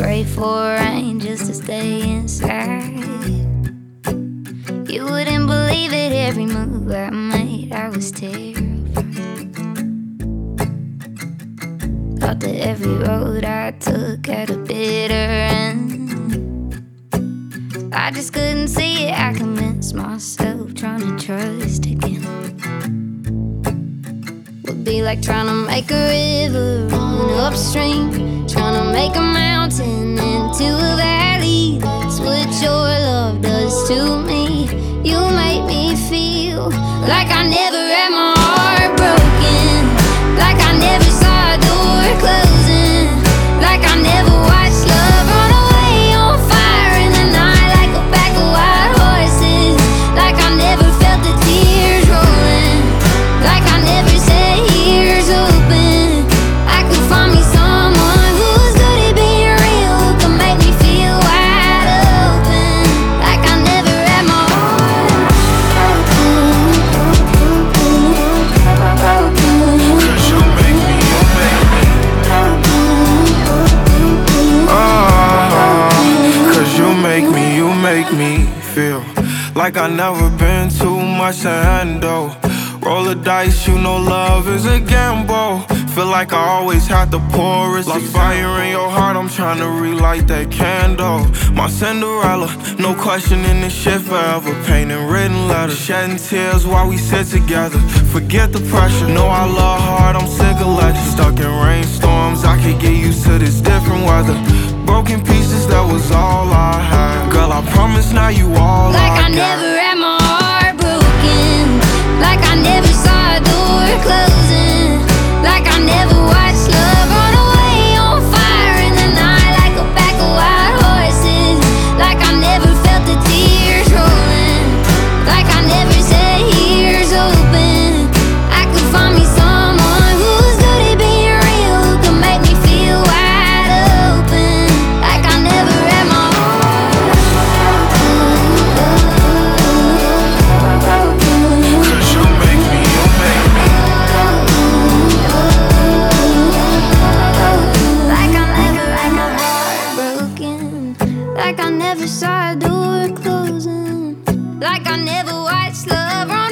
pray for rain just to stay inside. You wouldn't believe it, every move I made, I was terrified. Thought that every road I took had a bitter end. I just couldn't see it, I convinced myself trying to trust again would be like trying to make a river run upstream, trying to make a mountain into a valley. That's what your love does to me. You make me feel like I never had my heart broken, like I never saw a door closing, like I never watched love run away on fire in the night like a pack of wild horses, like I never felt the tears rolling, like I never said here's open. I could find me someone who's good at being real, who can make me feel wide open, like I never had my heart broken. 'Cause you make me, you make me. 'Cause you make me feel like I never been too much to handle. Roll the dice, you know love is a gamble. Feel like I always have to pour it. Lost fire in your heart, I'm trying to relight that candle. My Cinderella, no questioning this shit forever. Painting written letters, shedding tears while we sit together. Forget the pressure, know I love hard, I'm sick of legends. Stuck in rainstorms, I could get used to this different weather. Broken pieces, that was all I had. Girl, I promise now you all Like I I got. never had my heart broken, like I never saw a door closing, like I never watched love run away on fire in the night like a pack of wild horses, like I never felt the tears rolling, like I never said here's open. I could find me someone who's good at being real, who can make me feel wide open, like I never had my heart broken. 'Cause you make me, you make me. Like I never had my heart broken, like I never saw a door closing, like I never watched love run